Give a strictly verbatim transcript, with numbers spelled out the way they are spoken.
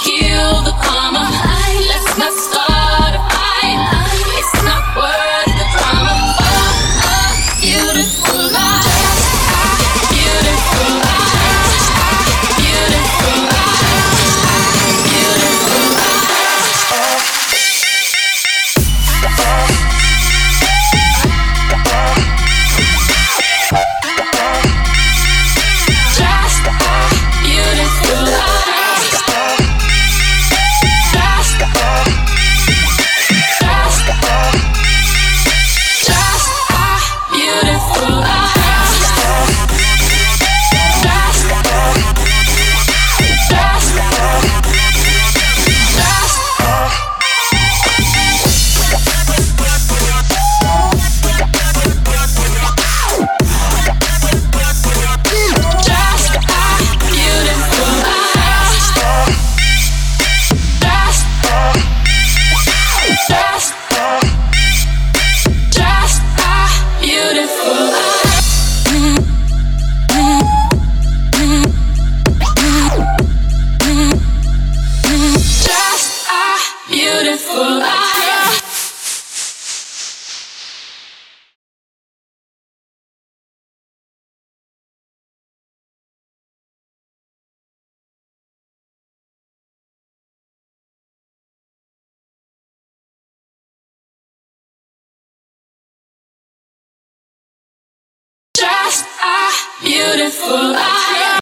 kill the karma. Let's not start a fight. It's not worth the drama. Oh, oh, beautiful life. Beautiful life. Beautiful life. Beautiful life. Just a beautiful life. Just a, just a, just a beautiful life. Just a, just a, just Just a beautiful life. Just, just, just a beautiful life. Just a beautiful life. Just a beautiful life.